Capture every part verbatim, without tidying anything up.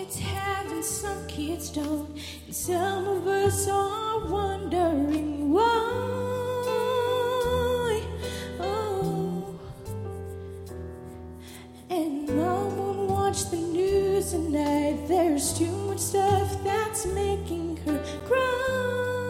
kids have and some kids don't. And some of us are wondering why. Oh, and Mom won't watch the news at night. There's too much stuff that's making her cry.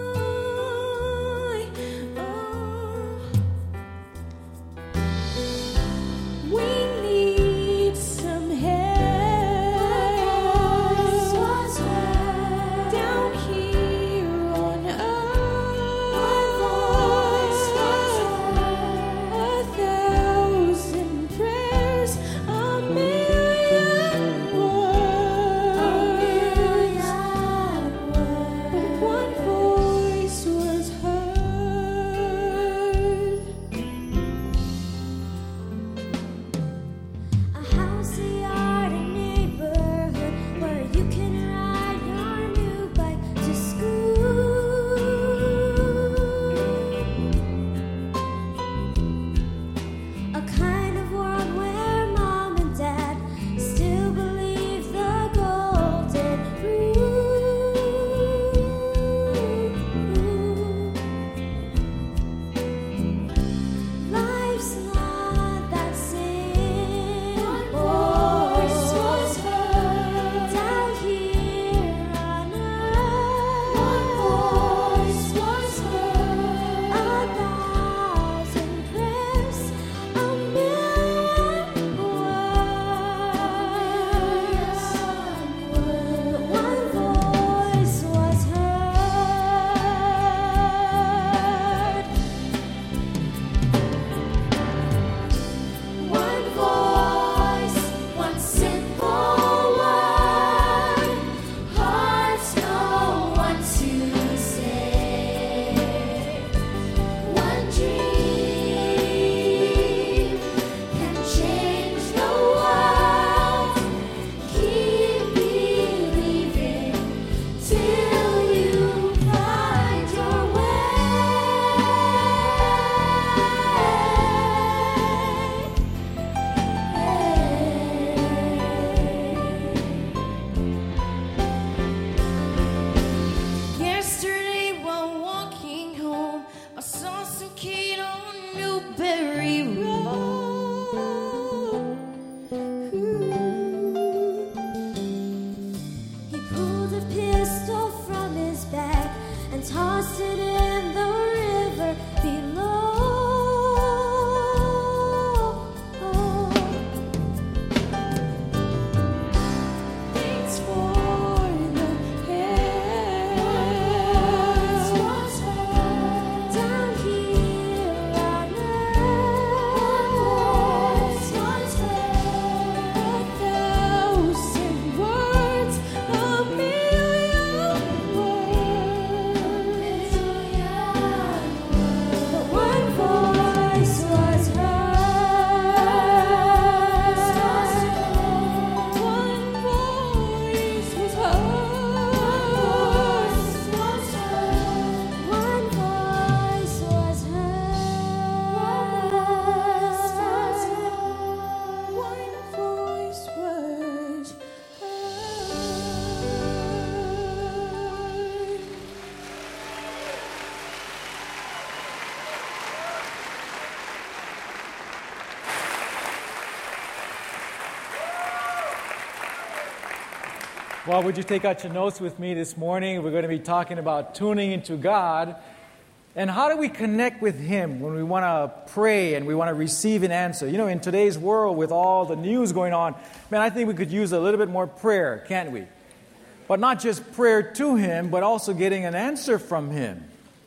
Well, would you take out your notes with me this morning? We're going to be talking about tuning into God. And how do we connect with Him when we want to pray and we want to receive an answer? You know, in today's world with all the news going on, man, I think we could use a little bit more prayer, can't we? But not just prayer to Him, but also getting an answer from Him.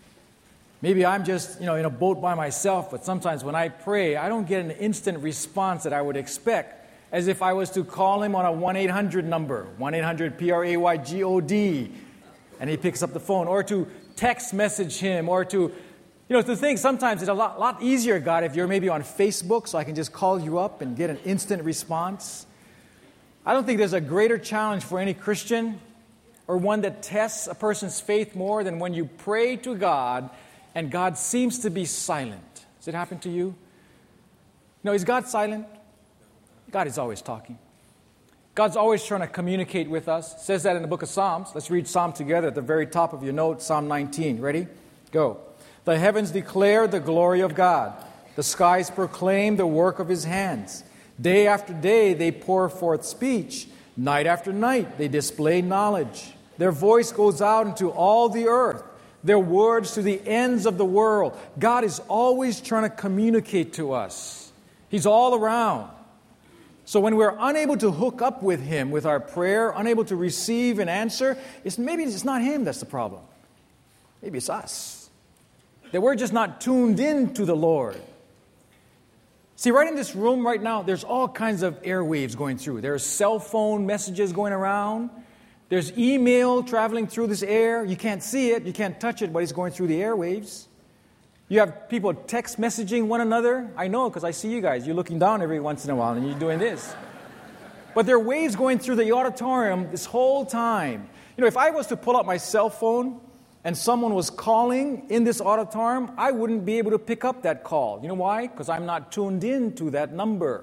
Maybe I'm just, you know, in a boat by myself, but sometimes when I pray, I don't get an instant response that I would expect, as if I was to call Him on a one eight hundred number, one eight hundred P R A Y G O D, and He picks up the phone, or to text message Him, or to, you know, to think sometimes it's a lot, lot easier, God, if you're maybe on Facebook, so I can just call you up and get an instant response. I don't think there's a greater challenge for any Christian, or one that tests a person's faith more than when you pray to God and God seems to be silent. Does it happen to you? No, is God silent? God is always talking. God's always trying to communicate with us. It says that in the book of Psalms. Let's read Psalm together at the very top of your note, Psalm nineteen. Ready? Go. The heavens declare the glory of God. The skies proclaim the work of His hands. Day after day they pour forth speech. Night after night they display knowledge. Their voice goes out into all the earth, their words to the ends of the world. God is always trying to communicate to us. He's all around. So when we're unable to hook up with Him with our prayer, unable to receive an answer, it's maybe it's not Him that's the problem. Maybe it's us. That we're just not tuned in to the Lord. See, right in this room right now, there's all kinds of airwaves going through. There's cell phone messages going around. There's email traveling through this air. You can't see it, you can't touch it, but it's going through the airwaves. You have people text messaging one another. I know because I see you guys. You're looking down every once in a while and you're doing this. But there are waves going through the auditorium this whole time. You know, if I was to pull out my cell phone and someone was calling in this auditorium, I wouldn't be able to pick up that call. You know why? Because I'm not tuned in to that number.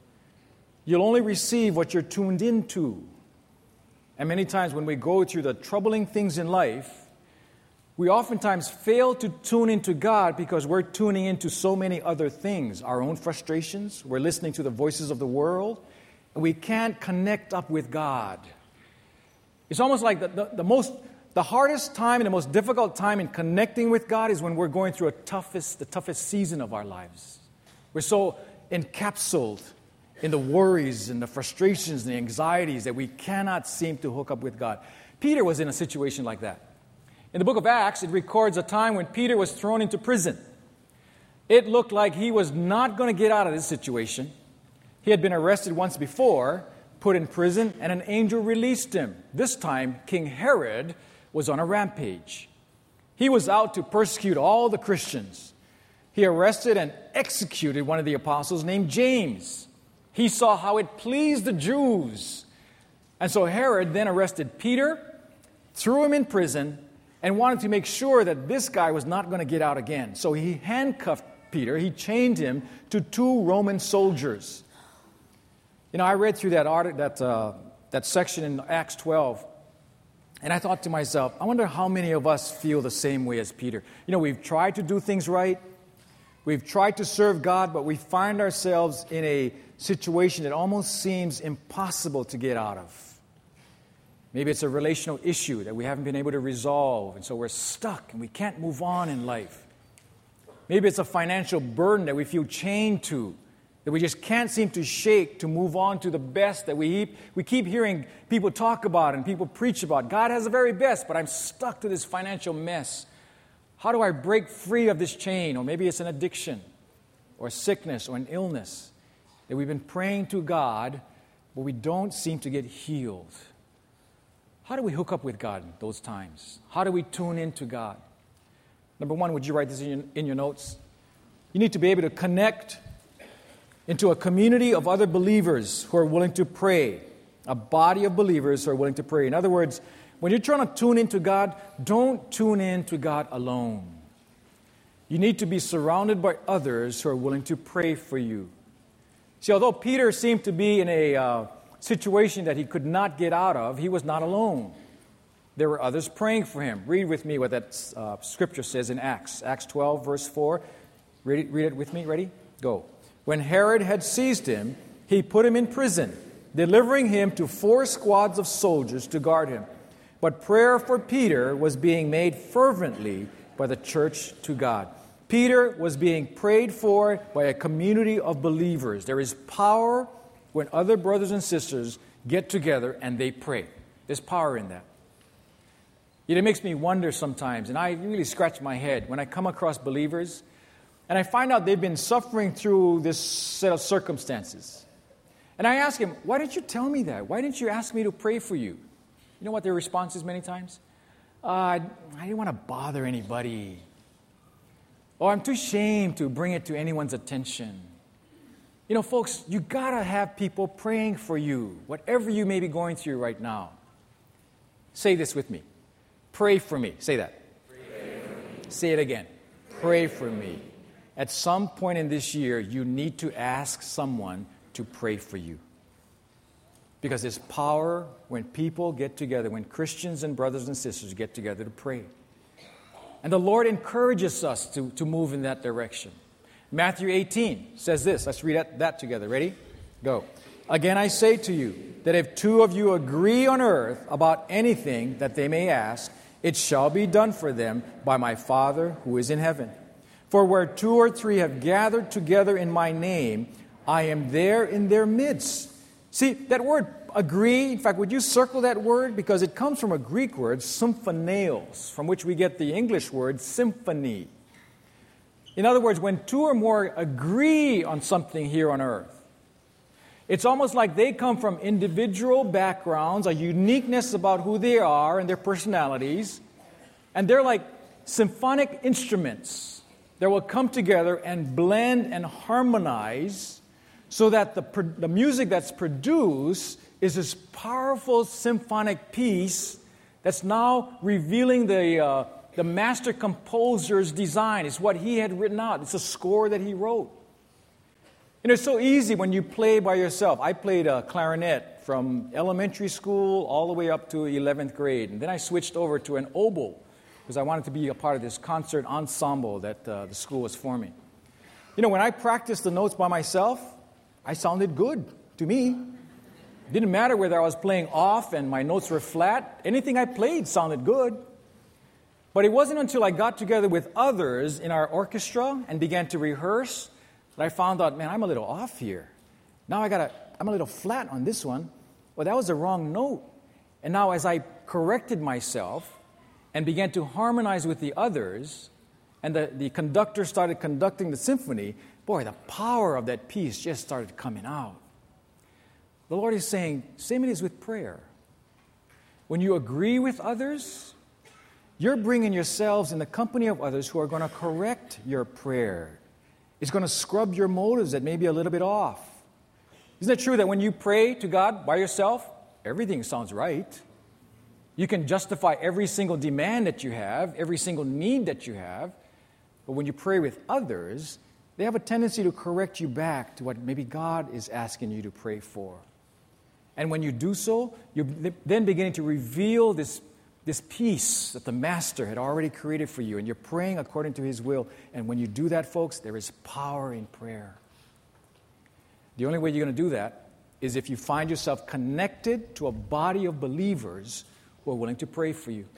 You'll only receive what you're tuned into. And many times when we go through the troubling things in life, we oftentimes fail to tune into God because we're tuning into so many other things. Our own frustrations, we're listening to the voices of the world, and we can't connect up with God. It's almost like the, the, the most... The hardest time and the most difficult time in connecting with God is when we're going through a toughest, the toughest season of our lives. We're so encapsulated in the worries and the frustrations and the anxieties that we cannot seem to hook up with God. Peter was in a situation like that. In the book of Acts, it records a time when Peter was thrown into prison. It looked like he was not going to get out of this situation. He had been arrested once before, put in prison, and an angel released him. This time, King Herod was on a rampage. He was out to persecute all the Christians. He arrested and executed one of the apostles named James. He saw how it pleased the Jews. And so Herod then arrested Peter, threw him in prison, and wanted to make sure that this guy was not going to get out again. So he handcuffed Peter. He chained him to two Roman soldiers. You know, I read through that article, that uh, that section in Acts twelve, and I thought to myself, I wonder how many of us feel the same way as Peter. You know, we've tried to do things right. We've tried to serve God, but we find ourselves in a situation that almost seems impossible to get out of. Maybe it's a relational issue that we haven't been able to resolve, and so we're stuck and we can't move on in life. Maybe it's a financial burden that we feel chained to, that we just can't seem to shake to move on to the best that we we keep hearing people talk about and people preach about. God has the very best, but I'm stuck to this financial mess. How do I break free of this chain? Or maybe it's an addiction or a sickness or an illness that we've been praying to God, but we don't seem to get healed. How do we hook up with God in those times? How do we tune into God? Number one, would you write this in your, in your notes? You need to be able to connect into a community of other believers who are willing to pray, a body of believers who are willing to pray. In other words, when you're trying to tune into God, don't tune in to God alone. You need to be surrounded by others who are willing to pray for you. See, although Peter seemed to be in a uh, situation that he could not get out of, he was not alone. There were others praying for him. Read with me what that uh, scripture says in Acts. Acts twelve, verse four. Read it, read it with me. Ready? Go. When Herod had seized him, he put him in prison, delivering him to four squads of soldiers to guard him. But prayer for Peter was being made fervently by the church to God. Peter was being prayed for by a community of believers. There is power when other brothers and sisters get together and they pray. There's power in that. It makes me wonder sometimes, and I really scratch my head when I come across believers and I find out they've been suffering through this set of circumstances. And I ask them, why didn't you tell me that? Why didn't you ask me to pray for you? You know what their response is many times? Uh, I didn't want to bother anybody. Or I'm too ashamed to bring it to anyone's attention. You know, folks, you got to have people praying for you, whatever you may be going through right now. Say this with me. Pray for me. Say that. Pray for me. Say it again. Pray for me. At some point in this year, you need to ask someone to pray for you. Because there's power when people get together, when Christians and brothers and sisters get together to pray. And the Lord encourages us to, to move in that direction. Matthew eighteen says this. Let's read that, that together. Ready? Go. Again, I say to you that if two of you agree on earth about anything that they may ask, it shall be done for them by my Father who is in heaven. For where two or three have gathered together in my name, I am there in their midst. See, that word agree, in fact, would you circle that word? Because it comes from a Greek word, symphonios, from which we get the English word symphony. In other words, when two or more agree on something here on earth, it's almost like they come from individual backgrounds, a uniqueness about who they are and their personalities, and they're like symphonic instruments that will come together and blend and harmonize so that the, the music that's produced is this powerful symphonic piece that's now revealing the, uh, the master composer's design. It's what he had written out. It's a score that he wrote. And it's so easy when you play by yourself. I played uh, clarinet from elementary school all the way up to eleventh grade. And then I switched over to an oboe because I wanted to be a part of this concert ensemble that uh, the school was forming. You know, when I practiced the notes by myself, I sounded good to me. It didn't matter whether I was playing off and my notes were flat. Anything I played sounded good. But it wasn't until I got together with others in our orchestra and began to rehearse that I found out, man, I'm a little off here. Now I gotta, I'm a little flat on this one. Well, that was the wrong note. And now as I corrected myself and began to harmonize with the others, and the, the conductor started conducting the symphony, boy, the power of that piece just started coming out. The Lord is saying, same it is with prayer. When you agree with others, you're bringing yourselves in the company of others who are going to correct your prayer. It's going to scrub your motives that may be a little bit off. Isn't it true that when you pray to God by yourself, everything sounds right? You can justify every single demand that you have, every single need that you have. But when you pray with others, they have a tendency to correct you back to what maybe God is asking you to pray for. And when you do so, you're then beginning to reveal this, this peace that the Master had already created for you. And you're praying according to His will. And when you do that, folks, there is power in prayer. The only way you're going to do that is if you find yourself connected to a body of believers who are willing to pray for you.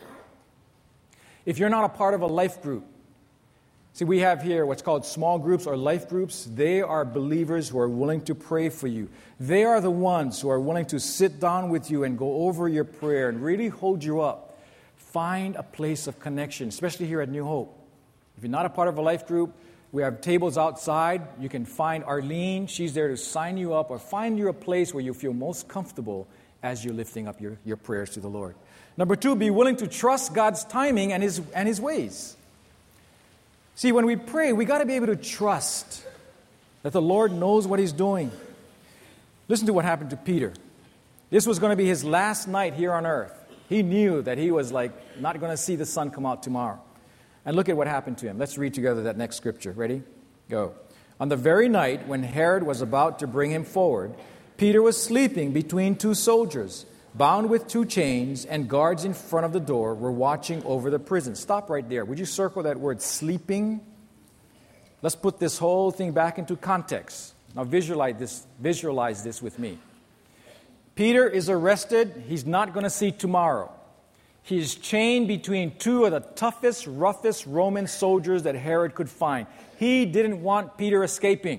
If you're not a part of a life group, see, we have here what's called small groups or life groups. They are believers who are willing to pray for you. They are the ones who are willing to sit down with you and go over your prayer and really hold you up. Find a place of connection, especially here at New Hope. If you're not a part of a life group, we have tables outside. You can find Arlene. She's there to sign you up or find you a place where you feel most comfortable as you're lifting up your, your prayers to the Lord. Number two, be willing to trust God's timing and His, and His ways. See, when we pray, we got to be able to trust that the Lord knows what He's doing. Listen to what happened to Peter. This was going to be his last night here on earth. He knew that he was like not going to see the sun come out tomorrow. And look at what happened to him. Let's read together that next scripture. Ready? Go. On the very night when Herod was about to bring him forward, Peter was sleeping between two soldiers, bound with two chains, and guards in front of the door were watching over the prison. Stop right there. Would you circle that word sleeping? Let's put this whole thing back into context. Now visualize this, visualize this with me. Peter is arrested. He's not going to see tomorrow. He's chained between two of the toughest, roughest Roman soldiers that Herod could find. He didn't want Peter escaping.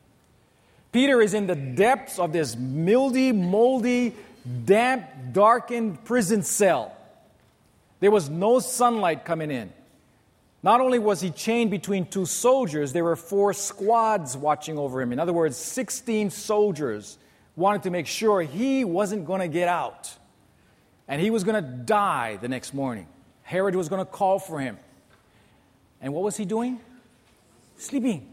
Peter is in the depths of this mildy, moldy, damp, darkened prison cell. There was no sunlight coming in. Not only was he chained between two soldiers, there were four squads watching over him. In other words, sixteen soldiers wanted to make sure he wasn't going to get out. And he was going to die the next morning. Herod was going to call for him. And what was he doing? Sleeping.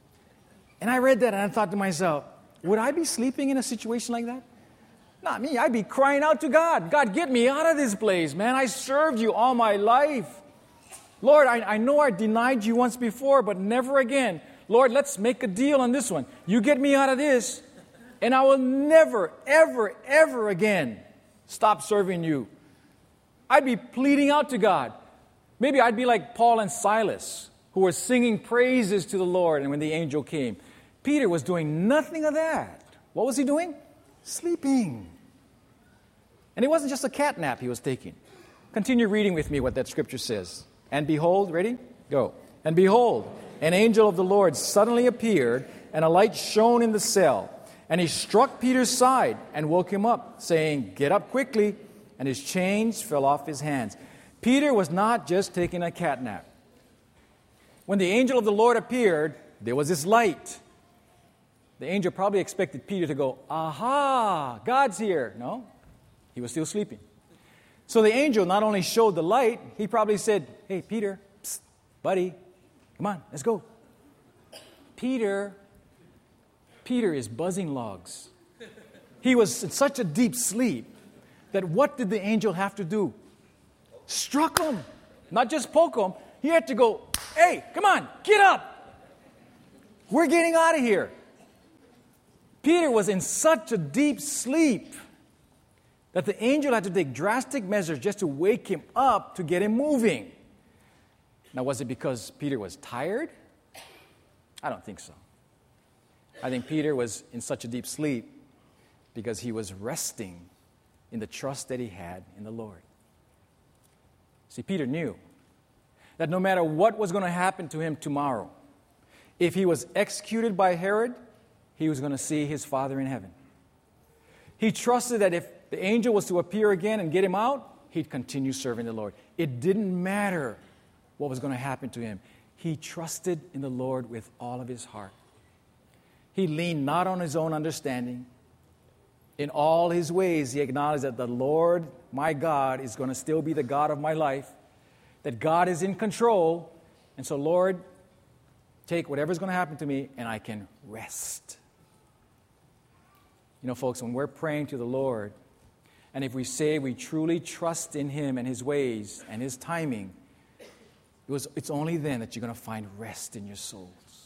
And I read that and I thought to myself, would I be sleeping in a situation like that? Not me. I'd be crying out to God. God, get me out of this place, man. I served you all my life. Lord, I, I know I denied you once before, but never again. Lord, let's make a deal on this one. You get me out of this, and I will never, ever, ever again stop serving you. I'd be pleading out to God. Maybe I'd be like Paul and Silas, who were singing praises to the Lord, and when the angel came. Peter was doing nothing of that. What was he doing? Sleeping. And it wasn't just a cat nap he was taking. Continue reading with me what that scripture says. And behold, ready? Go. And behold, an angel of the Lord suddenly appeared, and a light shone in the cell. And he struck Peter's side and woke him up, saying, "Get up quickly." And his chains fell off his hands. Peter was not just taking a cat nap. When the angel of the Lord appeared, there was this light. The angel probably expected Peter to go, "Aha, God's here." No, he was still sleeping. So the angel not only showed the light, he probably said, "Hey, Peter, psst, buddy, come on, let's go." Peter, Peter is buzzing logs. He was in such a deep sleep that what did the angel have to do? Struck him. Not just poke him. He had to go, "Hey, come on, get up. We're getting out of here." Peter was in such a deep sleep that the angel had to take drastic measures just to wake him up to get him moving. Now, was it because Peter was tired? I don't think so. I think Peter was in such a deep sleep because he was resting in the trust that he had in the Lord. See, Peter knew that no matter what was going to happen to him tomorrow, if he was executed by Herod, he was going to see his Father in heaven. He trusted that if the angel was to appear again and get him out, he'd continue serving the Lord. It didn't matter what was going to happen to him. He trusted in the Lord with all of his heart. He leaned not on his own understanding. In all his ways, he acknowledged that the Lord, my God, is going to still be the God of my life, that God is in control, and so, Lord, take whatever's going to happen to me, and I can rest. You know, folks, when we're praying to the Lord, and if we say we truly trust in Him and His ways and His timing, it was, it's only then that you're going to find rest in your souls.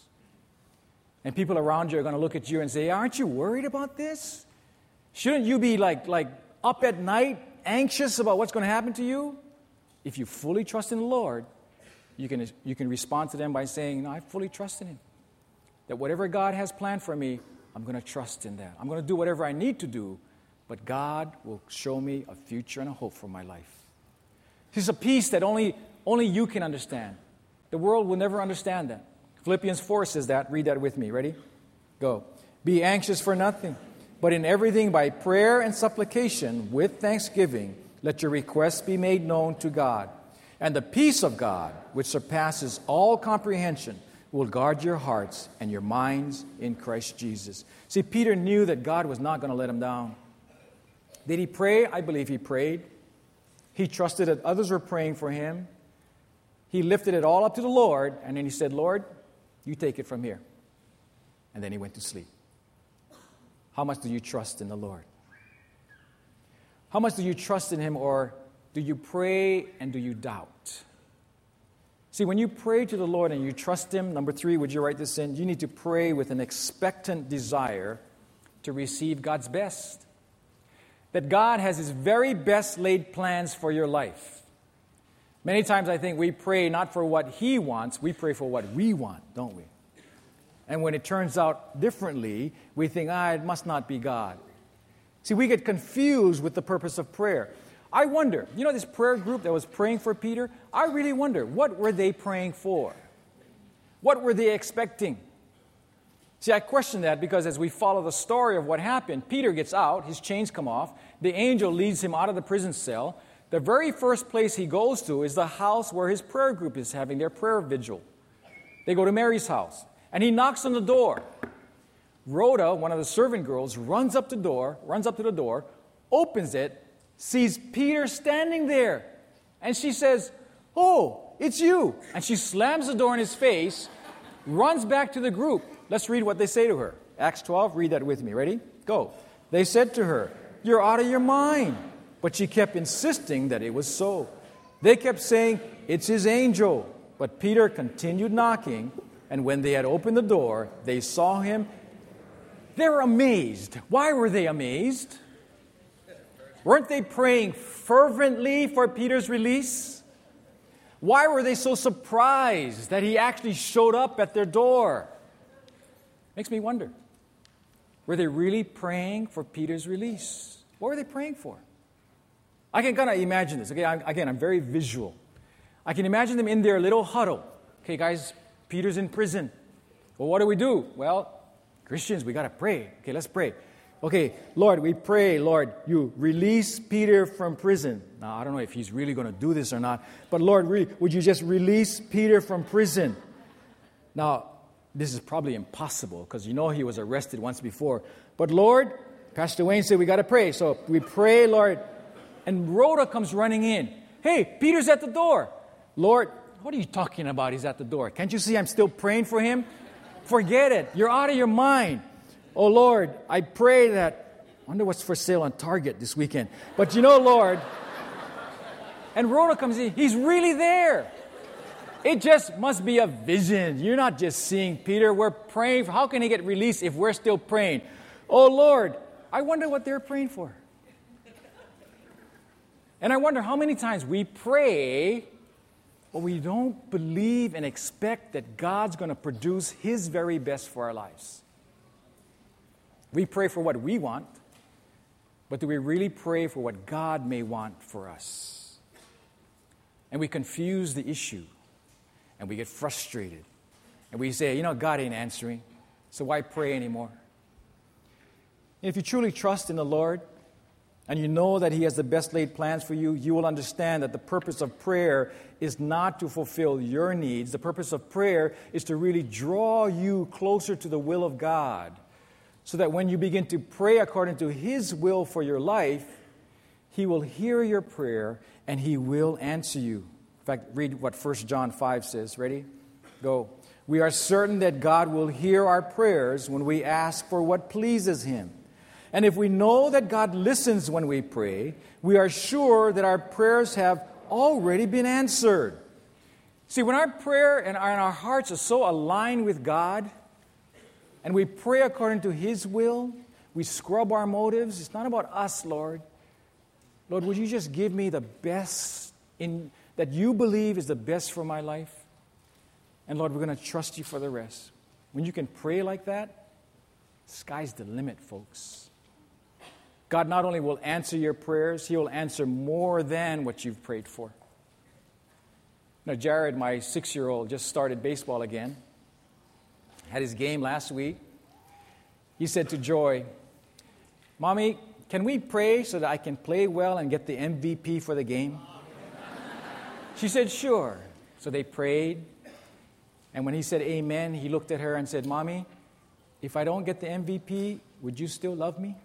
And people around you are going to look at you and say, "Aren't you worried about this? Shouldn't you be like, like up at night, anxious about what's going to happen to you?" If you fully trust in the Lord, you can, you can respond to them by saying, "No, I fully trust in Him. That whatever God has planned for me, I'm going to trust in that. I'm going to do whatever I need to do, but God will show me a future and a hope for my life." This is a peace that only, only you can understand. The world will never understand that. Philippians four says that. Read that with me. Ready? Go. "Be anxious for nothing, but in everything by prayer and supplication with thanksgiving, let your requests be made known to God. And the peace of God, which surpasses all comprehension, will guard your hearts and your minds in Christ Jesus." See, Peter knew that God was not going to let him down. Did he pray? I believe he prayed. He trusted that others were praying for him. He lifted it all up to the Lord, and then he said, "Lord, you take it from here." And then he went to sleep. How much do you trust in the Lord? How much do you trust in Him, or do you pray and do you doubt? See, when you pray to the Lord and you trust Him, number three, would you write this in? You need to pray with an expectant desire to receive God's best. That God has His very best laid plans for your life. Many times I think we pray not for what He wants, we pray for what we want, don't we? And when it turns out differently, we think, ah, it must not be God. See, we get confused with the purpose of prayer. I wonder, you know this prayer group that was praying for Peter? I really wonder, what were they praying for? What were they expecting? See, I question that because as we follow the story of what happened, Peter gets out, his chains come off, the angel leads him out of the prison cell. The very first place he goes to is the house where his prayer group is having their prayer vigil. They go to Mary's house, and he knocks on the door. Rhoda, one of the servant girls, runs up the door, runs up to the door, opens it, sees Peter standing there, and she says, "Oh, it's you." And she slams the door in his face, runs back to the group. Let's read what they say to her. Acts twelve, read that with me. Ready? Go. "They said to her, 'You're out of your mind.' But she kept insisting that it was so. They kept saying, 'It's his angel.' But Peter continued knocking, and when they had opened the door, they saw him They're amazed. Why were they amazed? Weren't they praying fervently for Peter's release? Why were they so surprised that he actually showed up at their door? Makes me wonder. Were they really praying for Peter's release? What were they praying for? I can kind of imagine this. Okay, I'm, again, I'm very visual. I can imagine them in their little huddle. Okay, guys, Peter's in prison. Well, what do we do? Well, Christians, we got to pray. Okay, let's pray. Okay, Lord, we pray, Lord, you release Peter from prison. Now, I don't know if he's really going to do this or not, but Lord, really, would you just release Peter from prison? Now, this is probably impossible because you know he was arrested once before. But Lord, Pastor Wayne said we got to pray. So we pray, Lord, and Rhoda comes running in. Hey, Peter's at the door. Lord, what are you talking about? He's at the door. Can't you see I'm still praying for him? Forget it. You're out of your mind. Oh, Lord, I pray that, I wonder what's for sale on Target this weekend. But you know, Lord, and Rhoda comes in, he's really there. It just must be a vision. You're not just seeing Peter. We're praying. For, how can he get released if we're still praying? Oh, Lord, I wonder what they're praying for. And I wonder how many times we pray, but we don't believe and expect that God's going to produce His very best for our lives. We pray for what we want, but do we really pray for what God may want for us? And we confuse the issue, and we get frustrated. And we say, you know, God ain't answering, so why pray anymore? And if you truly trust in the Lord, and you know that He has the best laid plans for you, you will understand that the purpose of prayer is not to fulfill your needs. The purpose of prayer is to really draw you closer to the will of God, so that when you begin to pray according to His will for your life, He will hear your prayer and He will answer you. In fact, read what First John five says. Ready? Go. We are certain that God will hear our prayers when we ask for what pleases Him. And if we know that God listens when we pray, we are sure that our prayers have already been answered. See, when our prayer and our hearts are so aligned with God, and we pray according to His will, we scrub our motives. It's not about us, Lord. Lord, would you just give me the best in that you believe is the best for my life? And Lord, we're going to trust you for the rest. When you can pray like that, sky's the limit, folks. God not only will answer your prayers, He will answer more than what you've prayed for. Now, Jared, my six-year-old, just started baseball again. Had his game last week. He said to Joy, Mommy, can we pray so that I can play well and get the M V P for the game? She said, sure. So they prayed. And when he said amen, he looked at her and said, Mommy, if I don't get the M V P, would you still love me?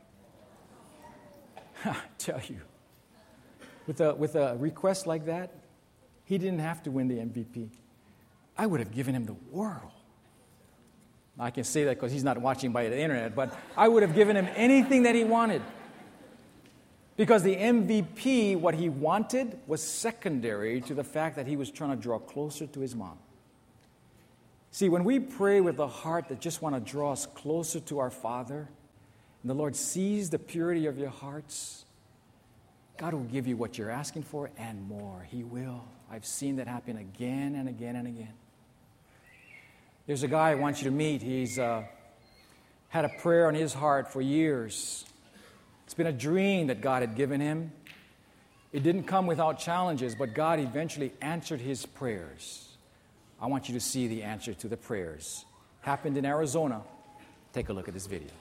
I tell you, with a, with a request like that, he didn't have to win the M V P. I would have given him the world. I can say that because he's not watching by the internet, but I would have given him anything that he wanted. Because the M V P, what he wanted, was secondary to the fact that he was trying to draw closer to his mom. See, when we pray with a heart that just want to draw us closer to our Father, and the Lord sees the purity of your hearts, God will give you what you're asking for and more. He will. I've seen that happen again and again and again. There's a guy I want you to meet. He's uh, had a prayer on his heart for years. It's been a dream that God had given him. It didn't come without challenges, but God eventually answered his prayers. I want you to see the answer to the prayers. Happened in Arizona. Take a look at this video.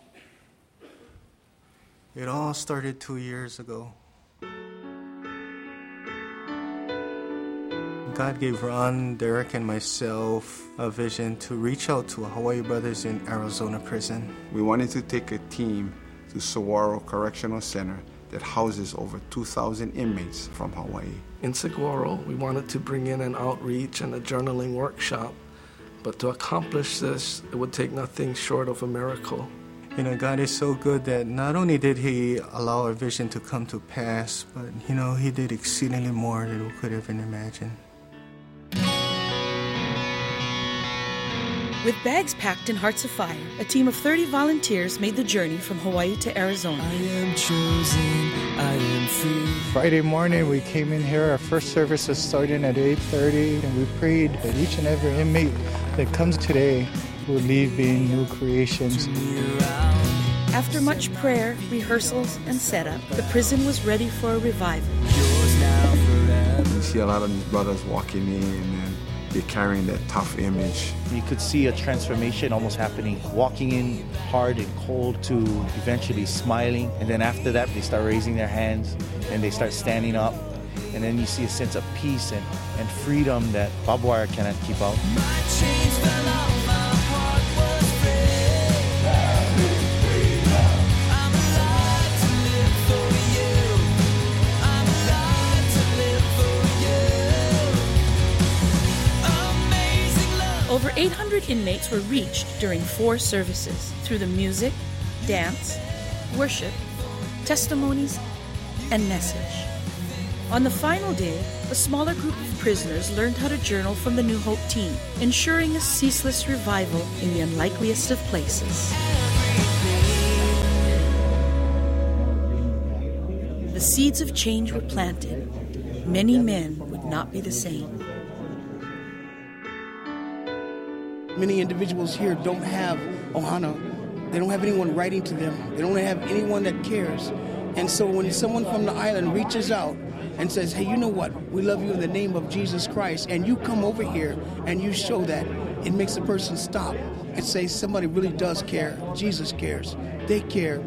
It all started two years ago. God gave Ron, Derek, and myself a vision to reach out to Hawaii brothers in Arizona prison. We wanted to take a team to Saguaro Correctional Center that houses over two thousand inmates from Hawaii. In Saguaro, we wanted to bring in an outreach and a journaling workshop, but to accomplish this, it would take nothing short of a miracle. You know, God is so good that not only did He allow our vision to come to pass, but, you know, He did exceedingly more than we could even imagine. With bags packed in Hearts of Fire, a team of thirty volunteers made the journey from Hawaii to Arizona. I am chosen, I am free. Friday morning, we came in here. Our first service was starting at eight thirty, and we prayed that each and every inmate that comes today will leave being new creations. After much prayer, rehearsals, and setup, the prison was ready for a revival. You see a lot of these brothers walking in and they're carrying that tough image. You could see a transformation almost happening, walking in hard and cold to eventually smiling. And then after that, they start raising their hands and they start standing up. And then you see a sense of peace and, and freedom that barbed wire cannot keep out. My chains fell off, my heart was free. I'm alive to live for you. I'm alive to live for you. Amazing love. Over eight hundred inmates were reached during four services through the music, dance, worship, testimonies, and message. On the final day, a smaller group of prisoners learned how to journal from the New Hope team, ensuring a ceaseless revival in the unlikeliest of places. The seeds of change were planted. Many men would not be the same. Many individuals here don't have ohana. They don't have anyone writing to them. They don't have anyone that cares. And so when someone from the island reaches out and says, hey, you know what? We love you in the name of Jesus Christ. And you come over here and you show that. It makes the person stop and say somebody really does care. Jesus cares. They care.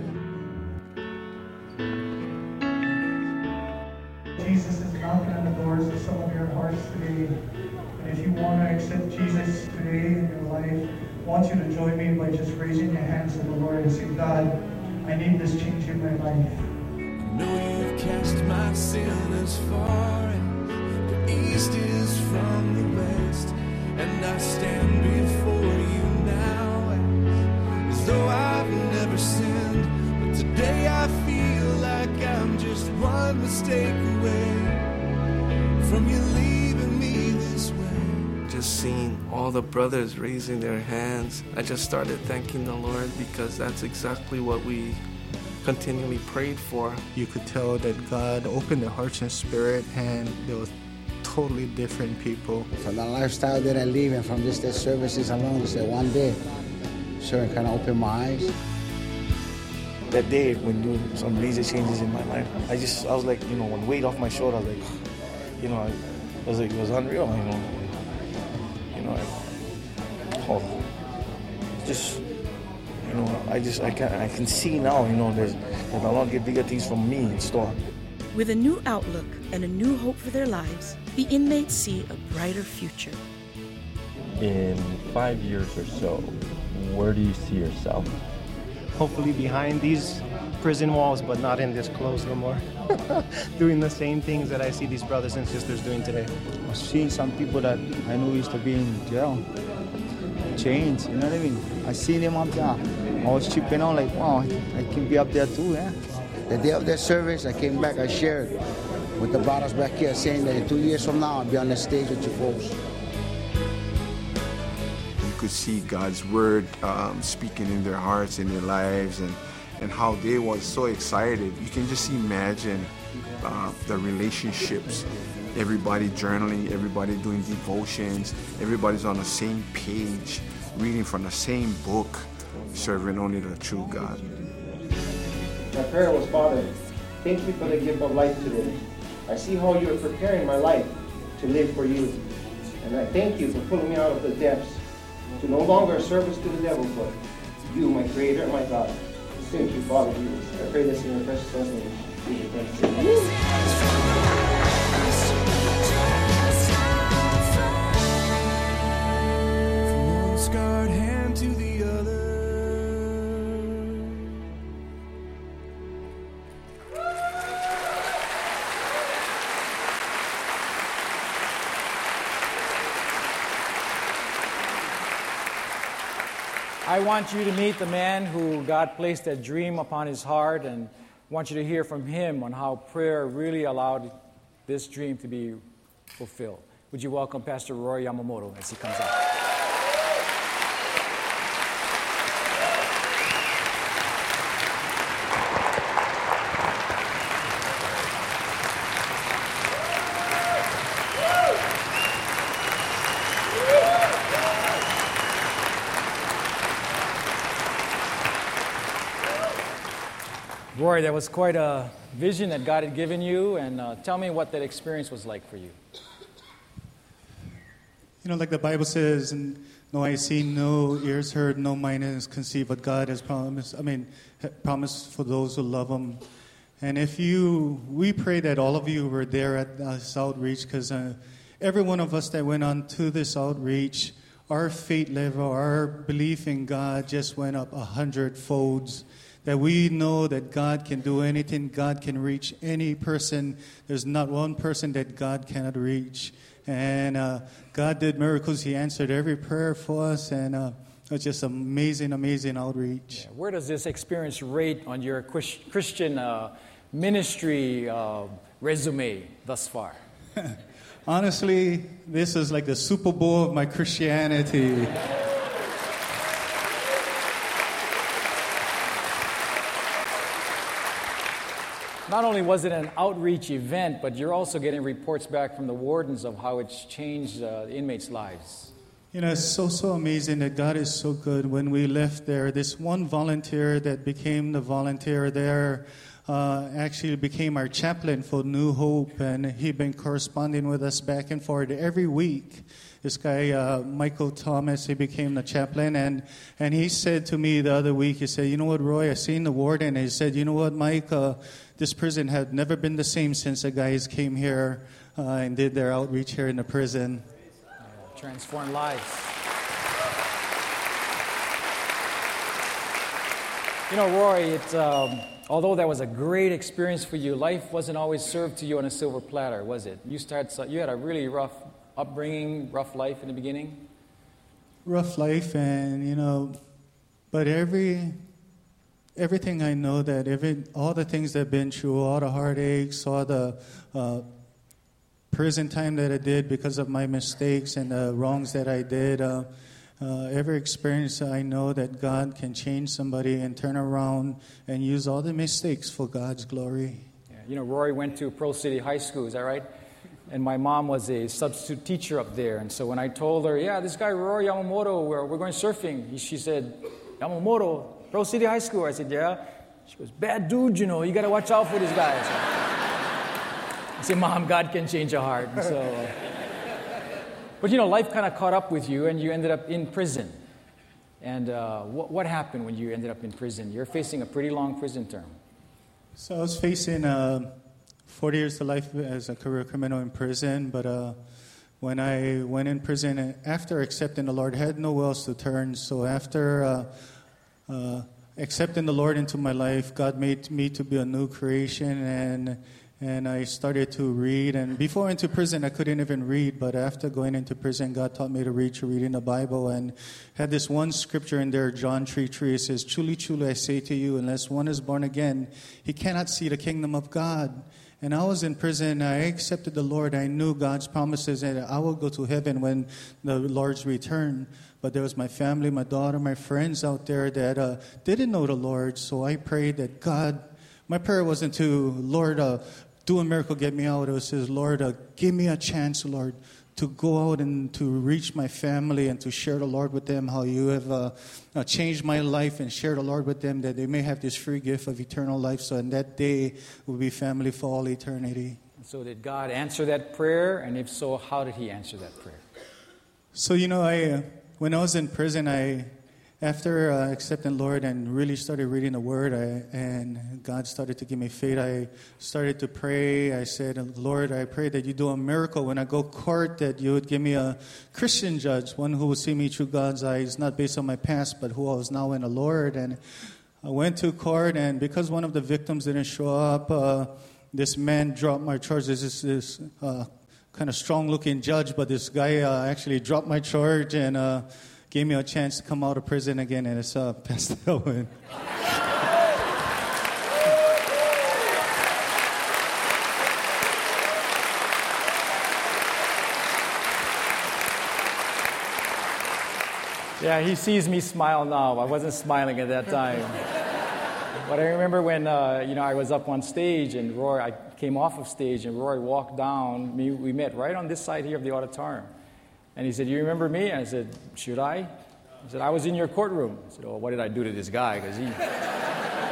Jesus is knocking on the doors of some of your hearts today. And if you want to accept Jesus today in your life, I want you to join me by just raising your hands to the Lord and say, God, I need this change in my life. Know you've cast my sin as far as the east is from the west, and I stand before you now as, as though I've never sinned. But today I feel like I'm just one mistake away from you leaving me this way. Just seeing all the brothers raising their hands, I just started thanking the Lord, because that's exactly what we continually prayed for. You could tell that God opened their hearts and spirit, and they were totally different people. From the lifestyle that I live and from just the services alone, just that one day, sure, kind of opened my eyes. That day when you some major changes in my life, I just, I was like, you know, one weight off my shoulder, I was like, you know, I, I was like, it was unreal, you know. You know, I, oh, just, you know, I just, I can, I can see now, you know, there's, there's a lot of bigger things from me in store. With a new outlook and a new hope for their lives, the inmates see a brighter future. In five years or so, where do you see yourself? Hopefully behind these prison walls, but not in this closed no more. Doing the same things that I see these brothers and sisters doing today. I've seen some people that I know used to be in jail, chains, you know what I mean? I seen them up there. I was tripping out like, wow, I can be up there too, yeah. The day of their service, I came back, I shared with the brothers back here, saying that two years from now, I'll be on the stage with you folks. You could see God's word um, speaking in their hearts, in their lives, and, and how they were so excited. You can just imagine uh, the relationships, everybody journaling, everybody doing devotions, everybody's on the same page, reading from the same book, serving only the true God. My prayer was, Father, thank you for the gift of life today. I see how you are preparing my life to live for you. And I thank you for pulling me out of the depths to no longer service to the devil, but you, my Creator and my God. Thank you, Father Jesus. I pray this in your precious Son's name. Jesus Christ. From one scarred hand to the other. I want you to meet the man who God placed that dream upon his heart, and want you to hear from him on how prayer really allowed this dream to be fulfilled. Would you welcome Pastor Roy Yamamoto as he comes out? Rory, that was quite a vision that God had given you, and uh, tell me what that experience was like for you. You know, like the Bible says, and no eye seen, no ears heard, no mind has conceived, but God has promised, I mean, promised for those who love Him. And if you, we pray that all of you were there at this outreach, because uh, every one of us that went on to this outreach, our faith level, our belief in God just went up a hundred folds. That we know that God can do anything, God can reach any person. There's not one person that God cannot reach. And uh, God did miracles. He answered every prayer for us, and uh, it was just amazing, amazing outreach. Yeah. Where does this experience rate on your Christian uh, ministry uh, resume thus far? Honestly, this is like the Super Bowl of my Christianity. Not only was it an outreach event, but you're also getting reports back from the wardens of how it's changed uh, the inmates' lives. You know, it's so, so amazing that God is so good. When we left there, this one volunteer that became the volunteer there uh, actually became our chaplain for New Hope, and he'd been corresponding with us back and forth every week. This guy, uh, Michael Thomas, he became the chaplain, and, and he said to me the other week, he said, you know what, Roy, I seen the warden, and he said, you know what, Mike, uh, this prison had never been the same since the guys came here uh, and did their outreach here in the prison. Uh, transformed lives. You know, Roy, it, um, although that was a great experience for you, life wasn't always served to you on a silver platter, was it? You started, you had a really rough upbringing, rough life in the beginning? Rough life, and, you know, but every... Everything I know that every all the things that I've been through, all the heartaches, all the uh, prison time that I did because of my mistakes and the wrongs that I did, uh, uh, every experience I know that God can change somebody and turn around and use all the mistakes for God's glory. Yeah, you know, Rory went to Pearl City High School, is that right? And my mom was a substitute teacher up there. And so when I told her, yeah, this guy Rory Yamamoto, we're, we're going surfing, she said, Yamamoto, Pearl City High School. I said, yeah. She goes, bad dude, you know, you got to watch out for this guy. So, I said, Mom, God can change a heart. And so, uh, but, you know, life kind of caught up with you, and you ended up in prison. And uh, what, what happened when you ended up in prison? You're facing a pretty long prison term. So I was facing uh, forty years to life as a career criminal in prison, but uh, when I went in prison, after accepting the Lord, I had nowhere else to turn. So after... Uh, Uh, accepting the Lord into my life, God made me to be a new creation, and and I started to read. And before into prison, I couldn't even read, but after going into prison, God taught me to read, to read in the Bible, and had this one scripture in there, John three three. It says, truly, truly, I say to you, unless one is born again, he cannot see the kingdom of God. And I was in prison. I accepted the Lord. I knew God's promises, and I will go to heaven when the Lord's return. But there was my family, my daughter, my friends out there that uh, didn't know the Lord. So I prayed that God, my prayer wasn't to, Lord, uh, do a miracle, get me out. It was, says, Lord, uh, give me a chance, Lord, to go out and to reach my family and to share the Lord with them, how you have uh, uh, changed my life, and share the Lord with them, that they may have this free gift of eternal life. So in that day, we'll be family for all eternity. So did God answer that prayer? And if so, how did he answer that prayer? So, you know, I... Uh, When I was in prison, I, after uh, accepting the Lord and really started reading the Word, I, and God started to give me faith, I started to pray. I said, Lord, I pray that you do a miracle when I go court, that you would give me a Christian judge, one who would see me through God's eyes, not based on my past, but who I was now in the Lord. And I went to court, and because one of the victims didn't show up, uh, this man dropped my charge. This is this... Uh, kind of strong-looking judge, but this guy uh, actually dropped my charge and uh, gave me a chance to come out of prison again, and it's uh, Pastor Elwin. Yeah, he sees me smile now. I wasn't smiling at that time. But I remember when, uh, you know, I was up on stage, and Roy, I came off of stage, and Roy walked down. Me, we met right on this side here of the auditorium. And he said, you remember me? And I said, should I? He said, I was in your courtroom. I said, oh, what did I do to this guy? Because he...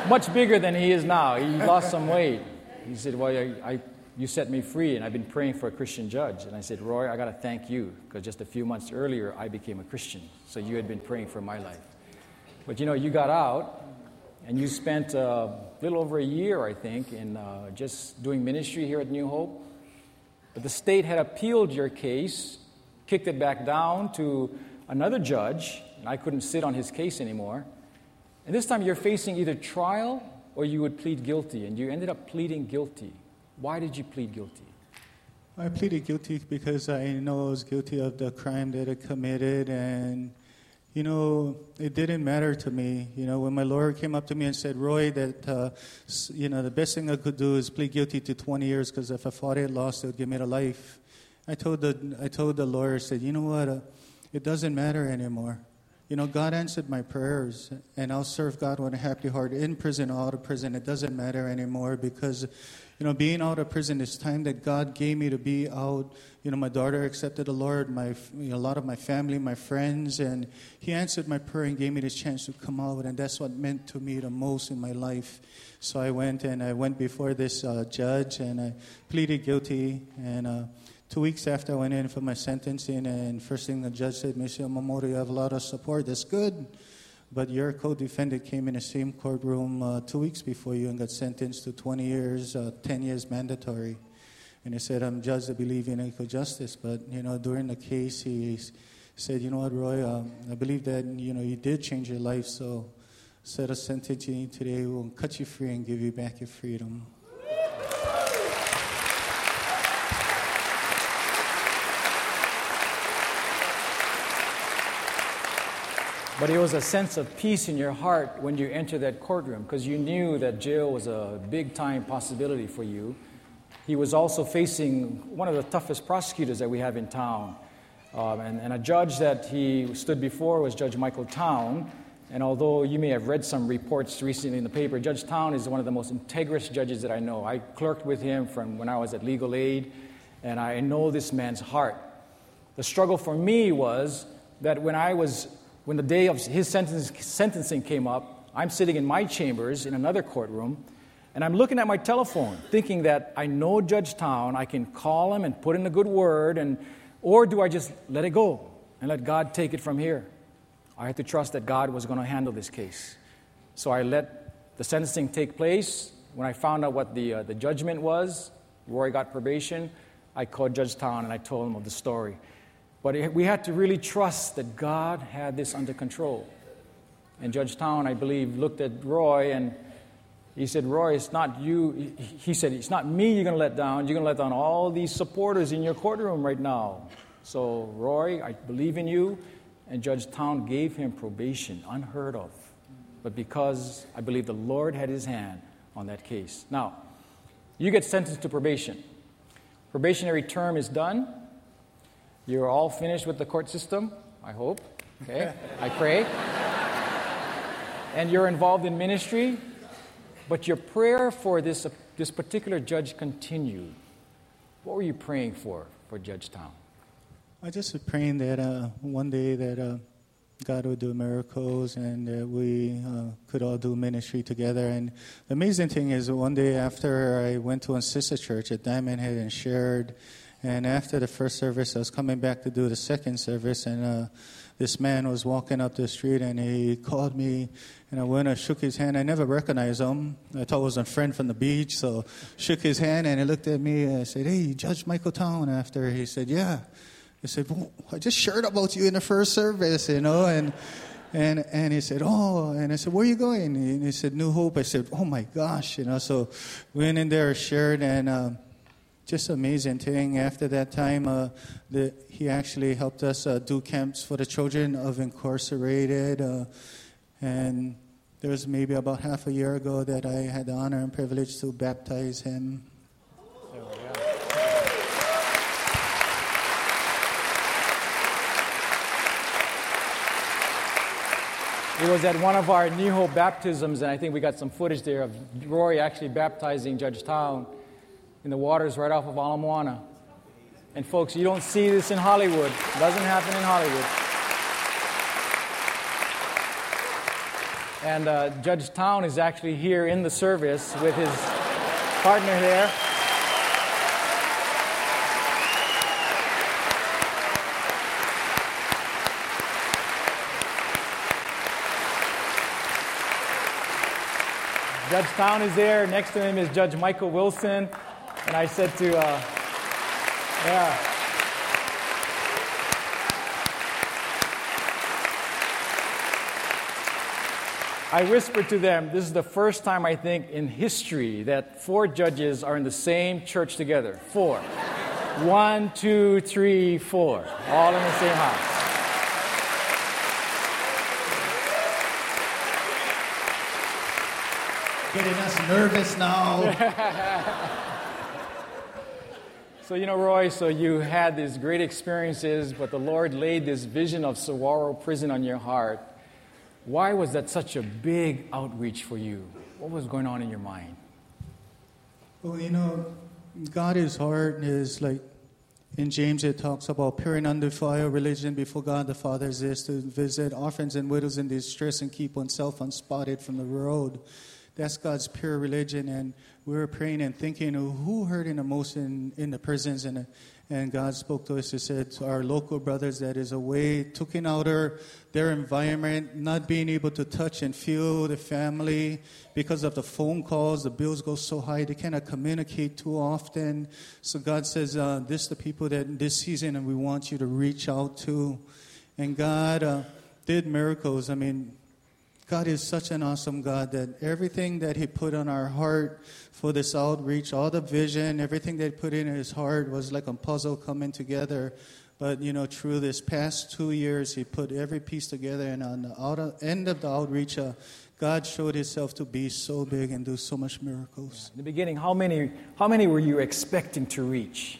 much bigger than he is now. He lost some weight. He said, well, I, I, you set me free, and I've been praying for a Christian judge. And I said, Roy, I got to thank you, because just a few months earlier, I became a Christian. So you had been praying for my life. But, you know, you got out, and you spent a little over a year, I think, in uh, just doing ministry here at New Hope. But the state had appealed your case, kicked it back down to another judge, and I couldn't sit on his case anymore. And this time you're facing either trial or you would plead guilty, and you ended up pleading guilty. Why did you plead guilty? I pleaded guilty because I know I was guilty of the crime that I committed, and, you know, it didn't matter to me. You know, when my lawyer came up to me and said, Roy, that, uh, you know, the best thing I could do is plead guilty to twenty years, because if I fought it, lost, it would give me the life. I told the, I told the lawyer, I said, you know what, uh, it doesn't matter anymore. You know, God answered my prayers, and I'll serve God with a happy heart in prison or out of prison. It doesn't matter anymore, because, you know, being out of prison, this time that God gave me to be out, you know, my daughter accepted the Lord, my, you know, a lot of my family, my friends, and He answered my prayer and gave me this chance to come out, and that's what meant to me the most in my life. So I went, and I went before this uh, judge, and I pleaded guilty, and uh, Two weeks after I went in for my sentencing, and first thing the judge said, Mister Yamamoto, you have a lot of support. That's good. But your co-defendant came in the same courtroom uh, two weeks before you and got sentenced to twenty years, uh, ten years mandatory. And he said, I'm judge I believe in equal justice. But, you know, during the case, he said, you know what, Roy, um, I believe that, you know, you did change your life. So instead of sentencing you today, we'll cut you free and give you back your freedom. But it was a sense of peace in your heart when you entered that courtroom, because you knew that jail was a big-time possibility for you. He was also facing one of the toughest prosecutors that we have in town. Um, and, and a judge that he stood before was Judge Michael Town. And although you may have read some reports recently in the paper, Judge Town is one of the most integrous judges that I know. I clerked with him from when I was at Legal Aid, and I know this man's heart. The struggle for me was that when I was When the day of his sentence, sentencing came up, I'm sitting in my chambers in another courtroom, and I'm looking at my telephone, thinking that I know Judge Town, I can call him and put in a good word, and or do I just let it go and let God take it from here? I had to trust that God was going to handle this case. So I let the sentencing take place. When I found out what the uh, the judgment was, Roy got probation, I called Judge Town and I told him of the story. But we had to really trust that God had this under control. And Judge Town, I believe, looked at Roy and he said, Roy, it's not you. He said, it's not me you're going to let down. You're going to let down all these supporters in your courtroom right now. So, Roy, I believe in you. And Judge Town gave him probation, unheard of. But because I believe the Lord had his hand on that case. Now, you get sentenced to probation. Probationary term is done. You're all finished with the court system, I hope. Okay, I pray. And you're involved in ministry, but your prayer for this, uh, this particular judge continued. What were you praying for, for Judge Town? I just was praying that uh, one day that uh, God would do miracles and that we uh, could all do ministry together. And the amazing thing is one day after I went to a sister church at Diamond Head and shared. And after the first service, I was coming back to do the second service, and uh, this man was walking up the street, and he called me, and I went and shook his hand. I never recognized him. I thought it was a friend from the beach, so shook his hand, and he looked at me, and I said, hey, Judge Michael Town. After he said, yeah. I said, well, I just shared about you in the first service, you know, and and and he said, oh, and I said, where are you going? And he said, New Hope. I said, oh, my gosh, you know, so we went in there, shared, and uh, just amazing thing. After that time, uh, the, he actually helped us uh, do camps for the children of incarcerated. Uh, and there was maybe about half a year ago that I had the honor and privilege to baptize him. It was at one of our New Hope baptisms, and I think we got some footage there of Roy actually baptizing Judge Town in the waters right off of Ala Moana. And folks, you don't see this in Hollywood. It doesn't happen in Hollywood. And uh, Judge Town is actually here in the service with his partner there. Judge Town is there. Next to him is Judge Michael Wilson. And I said to, uh, yeah. I whispered to them, this is the first time, I think, in history that four judges are in the same church together. Four. One, two, three, four. All in the same house. Getting us nervous now. So, you know, Roy, so you had these great experiences, but the Lord laid this vision of Saguaro Prison on your heart. Why was that such a big outreach for you? What was going on in your mind? Well, you know, God is heart is like, in James it talks about pure and undefiled religion before God the Father is to visit orphans and widows in distress and keep oneself unspotted from the world. That's God's pure religion, and we were praying and thinking, who hurting the most in, in the prisons? And and God spoke to us. He said to our local brothers that is away, taking out our, their environment, not being able to touch and feel the family because of the phone calls. The bills go so high, they cannot communicate too often. So God says, uh, this is the people that this season and we want you to reach out to. And God uh, did miracles. I mean, God is such an awesome God that everything that He put on our heart for this outreach, all the vision, everything that He put in His heart was like a puzzle coming together. But, you know, through this past two years, He put every piece together. And on the outer end of the outreach, uh, God showed Himself to be so big and do so much miracles. In the beginning, how many, how many were you expecting to reach?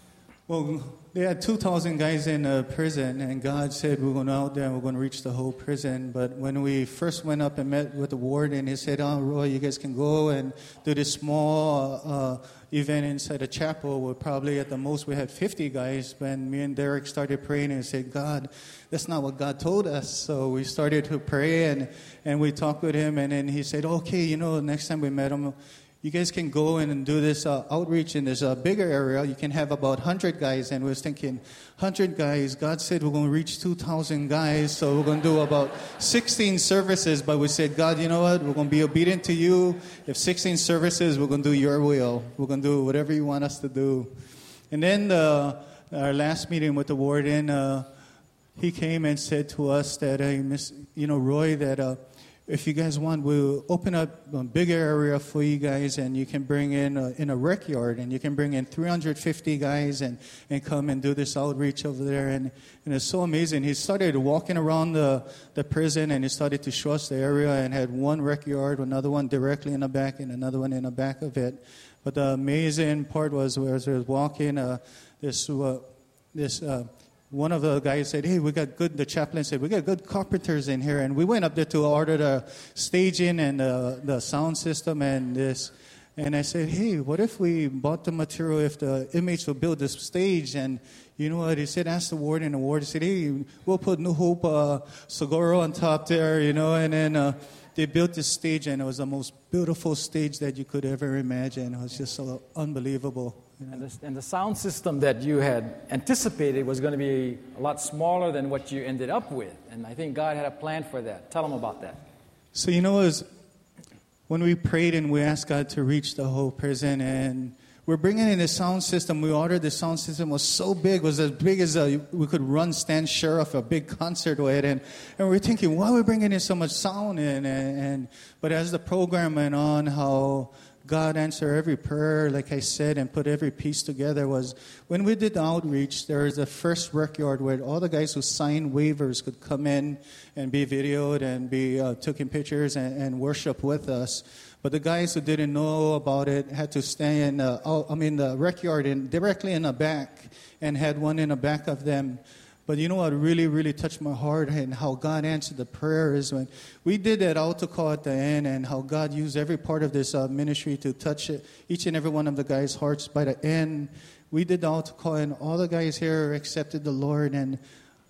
Well, they had two thousand guys in a prison, and God said, we're going out there and we're going to reach the whole prison. But when we first went up and met with the warden, he said, oh, Roy, you guys can go and do this small uh, event inside a chapel where probably at the most we had fifty guys. When me and Derek started praying and said, God, that's not what God told us. So we started to pray, and, and we talked with him, and then he said, okay, you know, next time we met him, you guys can go in and do this uh, outreach in this uh, bigger area. You can have about one hundred guys. And we was thinking, one hundred guys. God said we're going to reach two thousand guys. So we're going to do about sixteen services. But we said, God, you know what? We're going to be obedient to you. If sixteen services, we're going to do your will. We're going to do whatever you want us to do. And then the, our last meeting with the warden, uh, he came and said to us that, hey, Miss, you know, Roy, that... Uh, if you guys want, we'll open up a bigger area for you guys, and you can bring in a, in a rec yard, and you can bring in three hundred fifty guys and, and come and do this outreach over there. And, and it's so amazing. He started walking around the, the prison, and he started to show us the area, and had one rec yard, another one directly in the back, and another one in the back of it. But the amazing part was, as we were walking, uh, this uh, this. Uh, One of the guys said, hey, we got good, the chaplain said, we got good carpenters in here. And we went up there to order the staging and the, the sound system and this. And I said, hey, what if we bought the material if the inmates will build this stage? And you know what? He said, ask the warden. And the warden said, hey, we'll put New Hope uh, Saguaro on top there, you know. And then uh, they built this stage, and it was the most beautiful stage that you could ever imagine. It was just so unbelievable. And the, and the sound system that you had anticipated was going to be a lot smaller than what you ended up with. And I think God had a plan for that. Tell them about that. So, you know, it was when we prayed and we asked God to reach the whole prison, and we're bringing in the sound system. We ordered the sound system. It was so big. It was as big as a, we could run Stan Sheriff a big concert with. And, and we we're thinking, why are we bringing in so much sound in? And, and But as the program went on, how God answered every prayer, like I said, and put every piece together was when we did the outreach, there was a first rec yard where all the guys who signed waivers could come in and be videoed and be uh, taking pictures and, and worship with us. But the guys who didn't know about it had to stay in, uh, I mean, the rec yard in, directly in the back, and had one in the back of them. But you know what really, really touched my heart and how God answered the prayer is when we did that altar call at the end, and how God used every part of this uh, ministry to touch it, each and every one of the guys' hearts. By the end, we did the altar call, and all the guys here accepted the Lord, and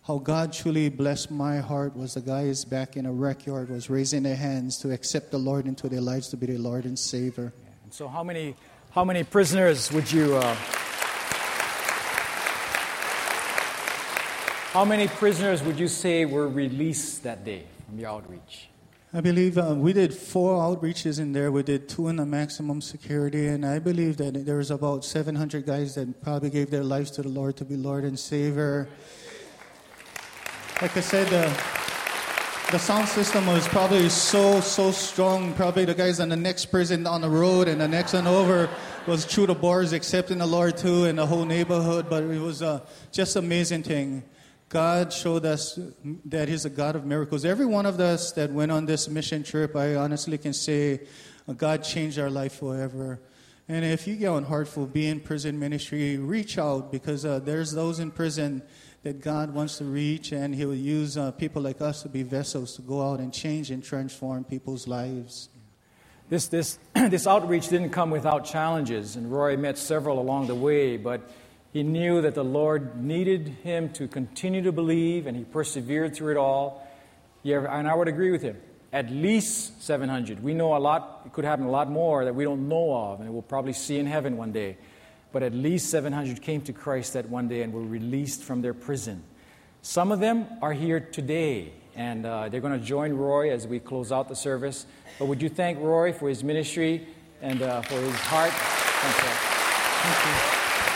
how God truly blessed my heart was the guys back in a rec yard was raising their hands to accept the Lord into their lives to be their Lord and Savior. Yeah. And so how many how many prisoners would you uh, how many prisoners would you say were released that day from the outreach? I believe uh, we did four outreaches in there. We did two in the maximum security, and I believe that there was about seven hundred guys that probably gave their lives to the Lord to be Lord and Savior. Like I said, uh, the sound system was probably so, so strong. Probably the guys in the next prison on the road and the next one over was through the bars accepting the Lord too, and the whole neighborhood. But it was uh, just an amazing thing. God showed us that He's a God of miracles. Every one of us that went on this mission trip, I honestly can say uh, God changed our life forever. And if you get on heart for being prison ministry, reach out, because uh, there's those in prison that God wants to reach, and He will use uh, people like us to be vessels to go out and change and transform people's lives. This this this outreach didn't come without challenges, and Roy met several along the way, but he knew that the Lord needed him to continue to believe, and he persevered through it all. Yeah, and I would agree with him. At least seven hundred. We know a lot, it could happen a lot more that we don't know of, and we'll probably see in heaven one day. But at least seven hundred came to Christ that one day and were released from their prison. Some of them are here today, and uh, they're going to join Roy as we close out the service. But would you thank Roy for his ministry and uh, for his heart? Thanks, Roy. Thank you.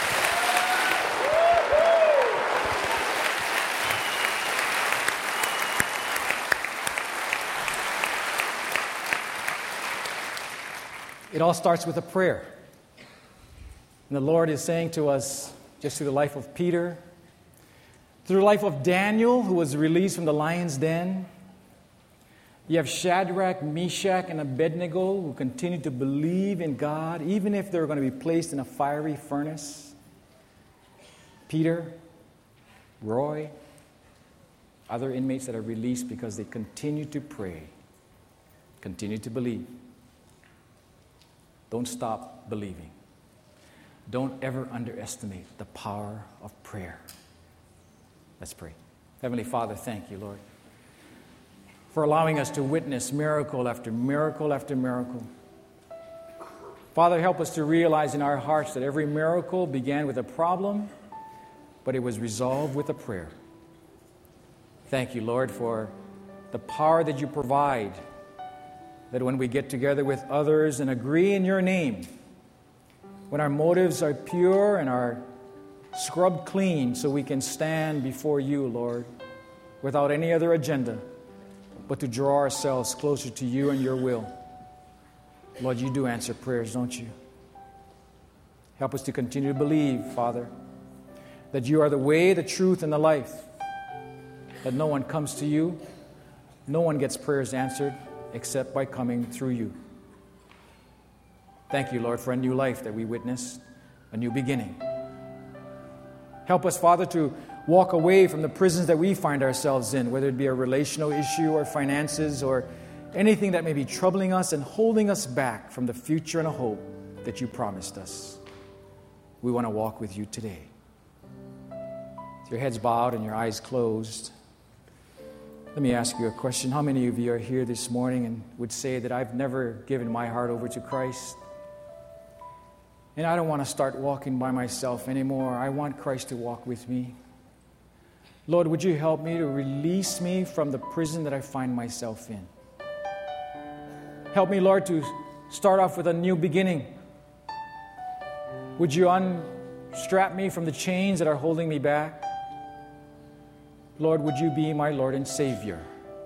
It all starts with a prayer. And the Lord is saying to us, just through the life of Peter, through the life of Daniel, who was released from the lion's den. You have Shadrach, Meshach, and Abednego, who continued to believe in God, even if they were going to be placed in a fiery furnace. Peter, Roy, other inmates that are released because they continue to pray, continue to believe. Don't stop believing. Don't ever underestimate the power of prayer. Let's pray. Heavenly Father, thank you, Lord, for allowing us to witness miracle after miracle after miracle. Father, help us to realize in our hearts that every miracle began with a problem, but it was resolved with a prayer. Thank you, Lord, for the power that you provide, that when we get together with others and agree in your name, when our motives are pure and are scrubbed clean so we can stand before you, Lord, without any other agenda, but to draw ourselves closer to you and your will. Lord, you do answer prayers, don't you? Help us to continue to believe, Father, that you are the way, the truth, and the life, that no one comes to you, no one gets prayers answered except by coming through you. Thank you, Lord, for a new life that we witnessed, a new beginning. Help us, Father, to walk away from the prisons that we find ourselves in, whether it be a relational issue or finances or anything that may be troubling us and holding us back from the future and a hope that you promised us. We want to walk with you today. With your heads bowed and your eyes closed, let me ask you a question. How many of you are here this morning and would say that I've never given my heart over to Christ? And I don't want to start walking by myself anymore. I want Christ to walk with me. Lord, would you help me to release me from the prison that I find myself in? Help me, Lord, to start off with a new beginning. Would you unstrap me from the chains that are holding me back? Lord, would you be my Lord and Savior?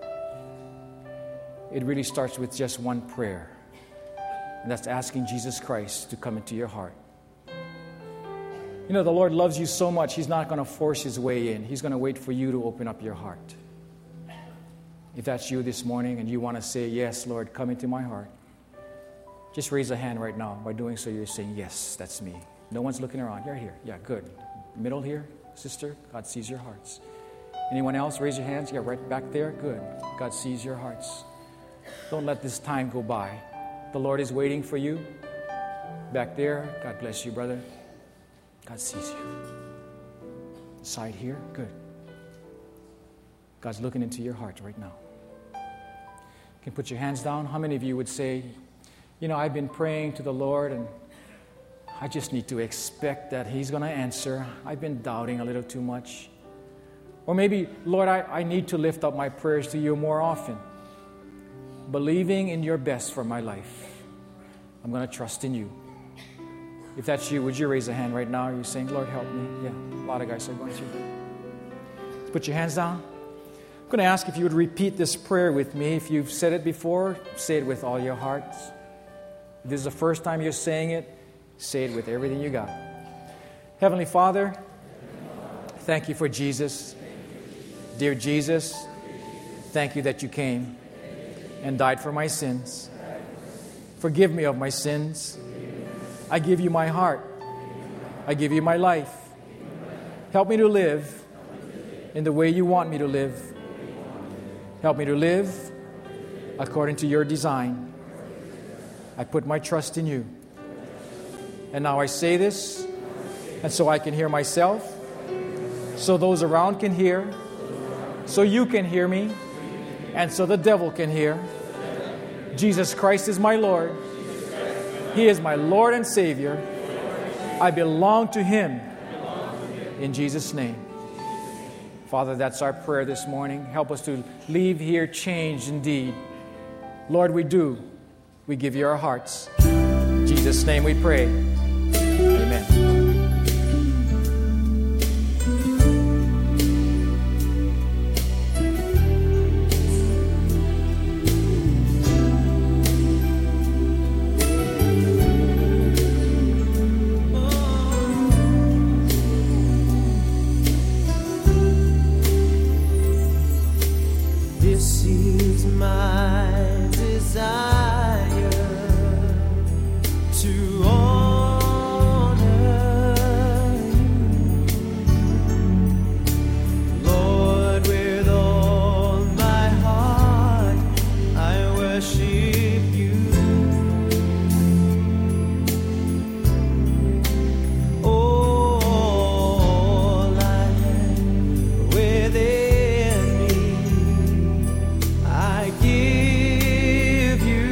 It really starts with just one prayer. And that's asking Jesus Christ to come into your heart. You know, the Lord loves you so much, He's not going to force His way in. He's going to wait for you to open up your heart. If that's you this morning and you want to say, yes, Lord, come into my heart, just raise a hand right now. By doing so, you're saying, yes, that's me. No one's looking around. You're here. Yeah, good. Middle here, sister, God sees your hearts. Anyone else? Raise your hands. Yeah, right back there. Good. God sees your hearts. Don't let this time go by. The Lord is waiting for you. Back there. God bless you, brother. God sees you. Side here. Good. God's looking into your heart right now. You can put your hands down. How many of you would say, you know, I've been praying to the Lord and I just need to expect that He's going to answer. I've been doubting a little too much. Or maybe, Lord, I, I need to lift up my prayers to you more often. Believing in your best for my life. I'm going to trust in you. If that's you, would you raise a hand right now? Are you saying, Lord, help me? Yeah, a lot of guys are going through that. Put your hands down. I'm going to ask if you would repeat this prayer with me. If you've said it before, say it with all your hearts. If this is the first time you're saying it, say it with everything you got. Heavenly Father, thank you for Jesus. Dear Jesus, thank you that you came and died for my sins. Forgive me of my sins. I give you my heart. I give you my life. Help me to live in the way you want me to live. Help me to live according to your design. I put my trust in you. And now I say this, and so I can hear myself, so those around can hear, so you can hear me, and so the devil can hear. Jesus Christ is my Lord. He is my Lord and Savior. I belong to Him. In Jesus' name. Father, that's our prayer this morning. Help us to leave here changed indeed. Lord, we do. We give you our hearts. In Jesus' name we pray. Amen. This is my desire to honor you, Lord, with all my heart I worship you. All I have within I give you.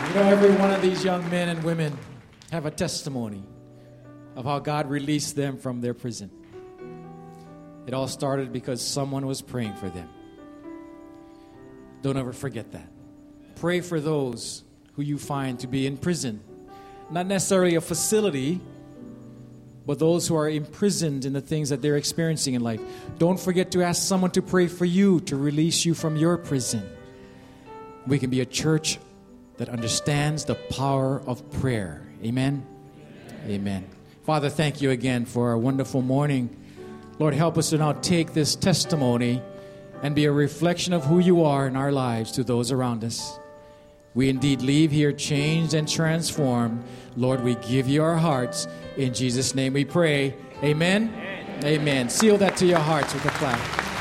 You know, every one of these young men and women have a testimony of how God released them from their prison. It all started because someone was praying for them. Don't ever forget that. Pray for those who you find to be in prison. Not necessarily a facility, but those who are imprisoned in the things that they're experiencing in life. Don't forget to ask someone to pray for you to release you from your prison. We can be a church that understands the power of prayer. Amen? Amen. Amen. Father, thank you again for a wonderful morning. Lord, help us to now take this testimony and be a reflection of who you are in our lives to those around us. We indeed leave here changed and transformed. Lord, we give you our hearts. In Jesus' name we pray. Amen? Amen. Amen. Seal that to your hearts with a clap.